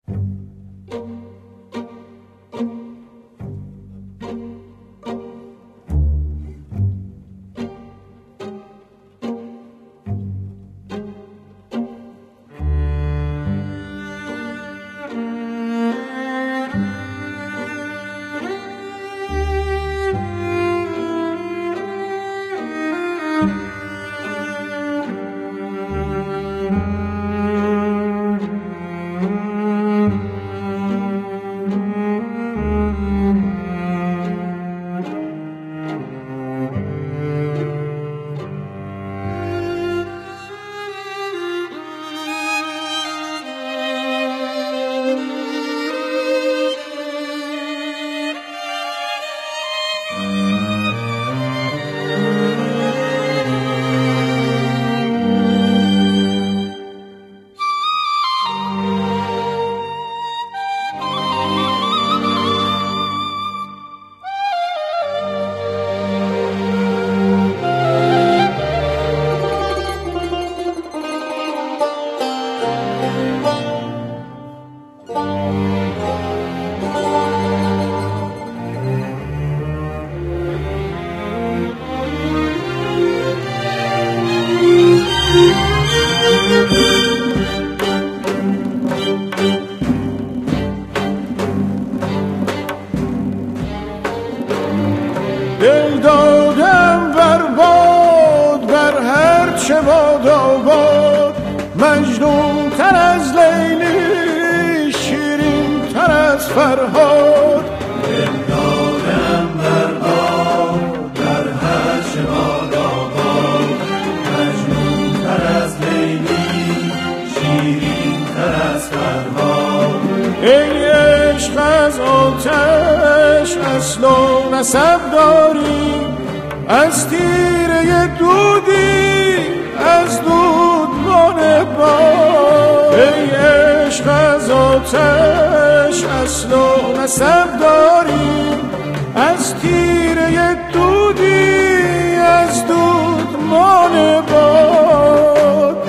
دل دادم بر باد بر هر چه باد آباد، مجنون تر از لیلی، شیرین تر از فرهاد. دل دادم بر باد بر هر چه باد آباد، مجنون تر از لیلی، شیرین تر از فرهاد. ای عشق از آتش اصل و نسب داری، از تیره دودی از دودمان باد. ای عشق از آتش اصل و نسب داری، از تیره دودی از دودمان باد.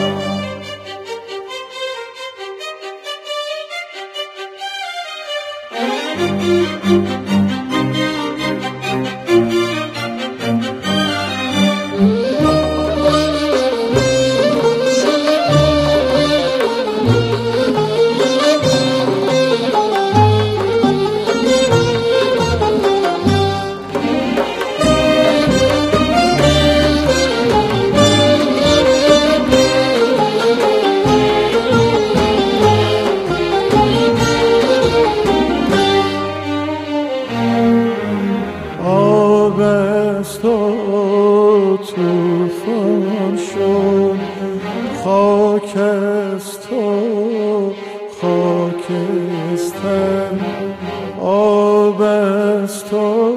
طوفان شد خاک از تو خاکستر، آب از تو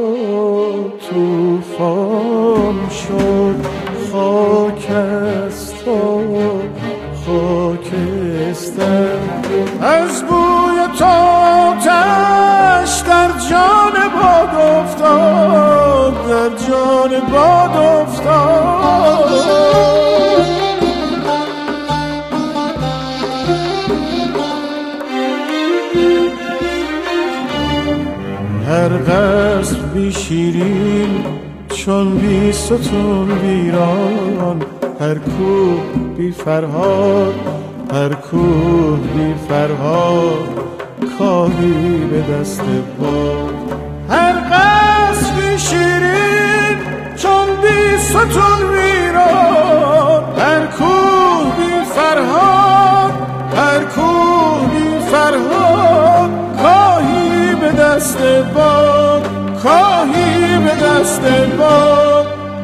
طوفان شد خاک از تو خاکستر. از بوی تو آتش در جان باد افتاد، در جان باد افتاد. هر قصر بی شیرین چون بی ستون ویران، هر کوه بی فرهاد، هر کوه بی فرهاد، کاهی به دست باد. هر قصر بی شیرین چون بی ستون ویران، هر کوه بی فرهاد، هر کوه بی فرهاد، کاهی به دست باد، کاهی به دست باد.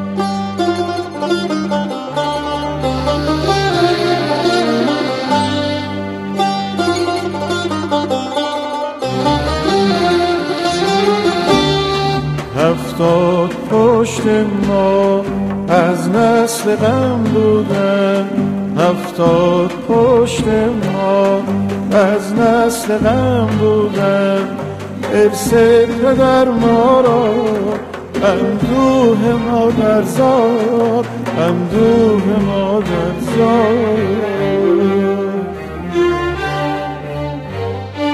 هفتاد پشت ما از نسل غم بودن، هفتاد پشت ما از نسل غم بودن. ارث پدر ما را اندوه مادرزاد، اندوه مادرزاد.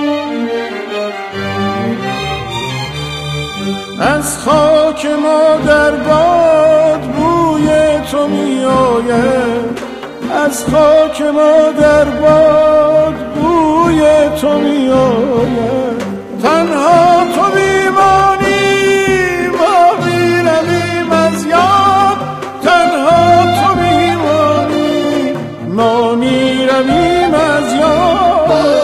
خاک ما در باد بوی تو می آید، از خاک ما در باد بوی تو می آید. تنها تو میمانی ما میرویم از یاد، تنها تو میمانی ما میرویم از یاد.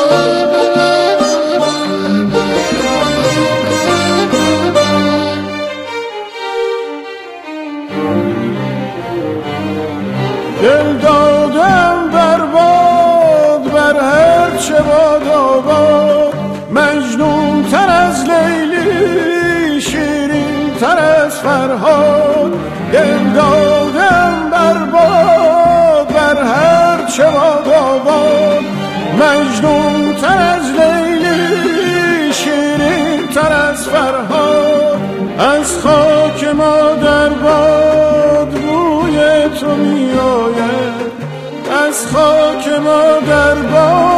دل دادم بر باد بر هر چه باد آباد، مجنون تر از لیلی شیرین تر از فرهاد. دل دادم بر باد بر هر چه باد آباد، مجنون تر از لیلی شیرین تر از فرهاد. از خاک ما در باد بوی تو می آید، از خاک ما در باد